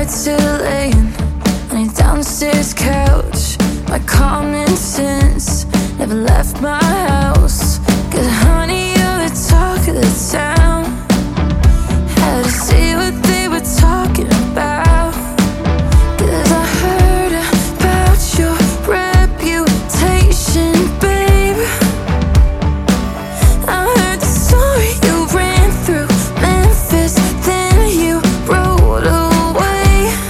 night still laying on your downstairs couch. My common sense never left my house. 'Cause honey, you're the talk of the town. Had to see what they were talking about. 'Cause I heard about your reputation, babe. I heard the story you ran through Memphis, then you rode away.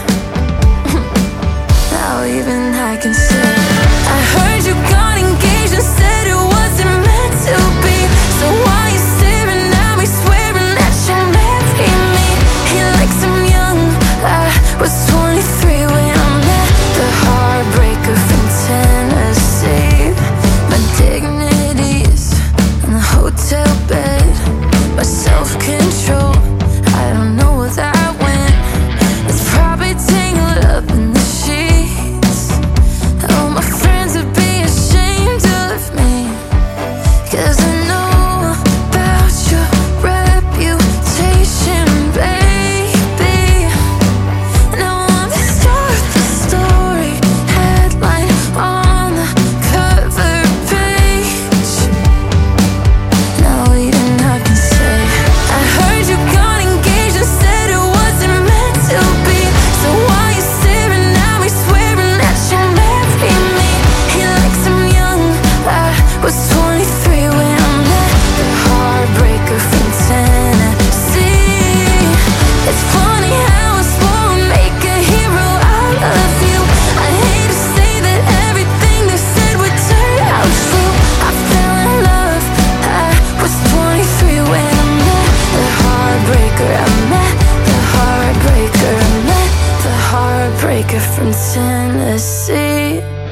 Now even I can say I heard you got engaged and said it wasn't meant to be. So why you staring at me, swearing that you'll marry me? He likes him young, I was 23 when I met the heartbreaker from Tennessee. My dignity's in the hotel bed, my self-control, I don't know where that went. It's probably tangled up in the sheets. Oh, my friends would be ashamed of me, 'cause I know about your reputation, baby. Now I'm the star of the story, headline on the cover page. Now even I can say I heard you got engaged and said it wasn't meant to be. So why you staring at me, swearing that you'll marry me? He likes him young, I was 23 when I met the heartbreaker from Tennessee. It's funny how a sport would make a hero out of you. I hate to say that everything they said would turn out true. I fell in love, I was 23 when I met the heartbreaker. I met the heartbreaker, I met the heartbreaker from Tennessee.